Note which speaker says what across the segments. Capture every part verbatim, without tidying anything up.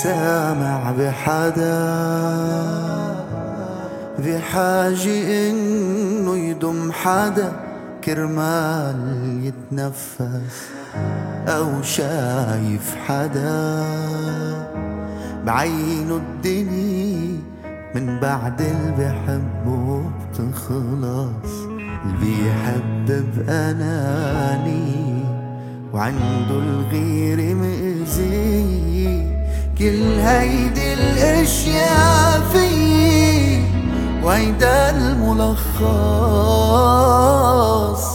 Speaker 1: سامع بحدا بحاجة إنه يضم حدا كرمال يتنفس، أو شايف حدا بعينه الدنيا من بعد اللي بحبه بتخلص. اللي بيحب بأناني وعنده الغير مأذي، كل هيدي الاشياء فيي وهيدا الملخص.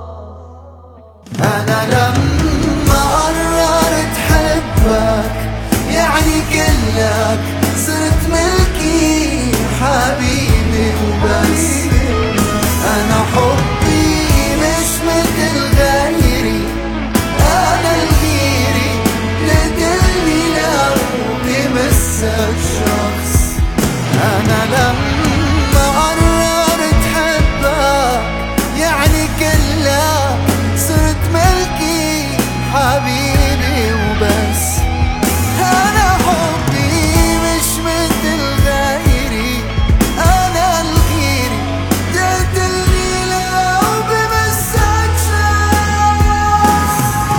Speaker 1: انا لما قررت حبك يعني كلك صرت ملكي حبيبي وبس. انا حبي مش مثل غيري، انا الغيري لدلني لو بمسك شخص. انا لما قررت حبك يعني كلك صرت ملكي حبيبي وبس. انا حبي مش مثل غيري، انا الغيري تقتلني لو بمسك شخص.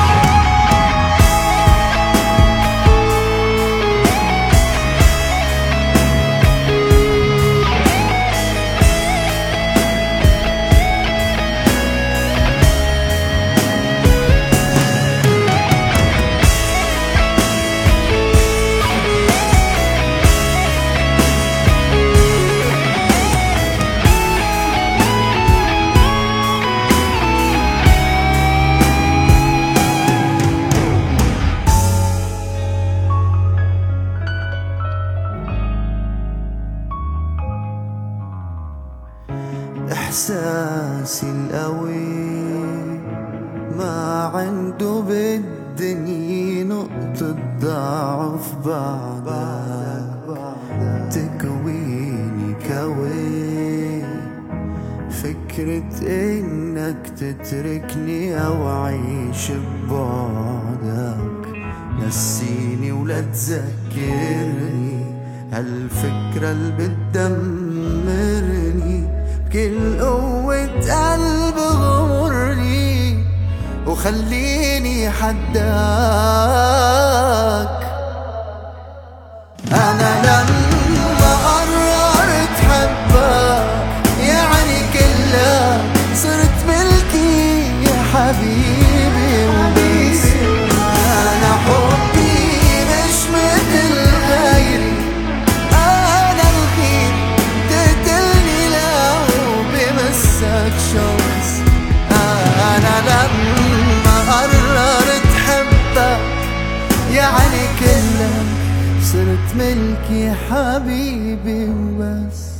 Speaker 1: إحساسي القوي ما عنده بالدنيا نقطة ضعف بعدك، تكويني كوي فكرة إنك تتركني أو أعيش ببعدك. نسيني ولا تذكرني هالفكرة اللي بتدمرني، بكل قوة قلب غمرني وخليني حداك. أنا لما قررت حبك يعني كلك صرت ملكي يا حبيبي وبس. أنا حبي مش مثل غيري، أنا الغير تقتلني لو بمسك شخص. أنا لما قررت حبك يعني كلك صرت ملكي حبيبي وبس.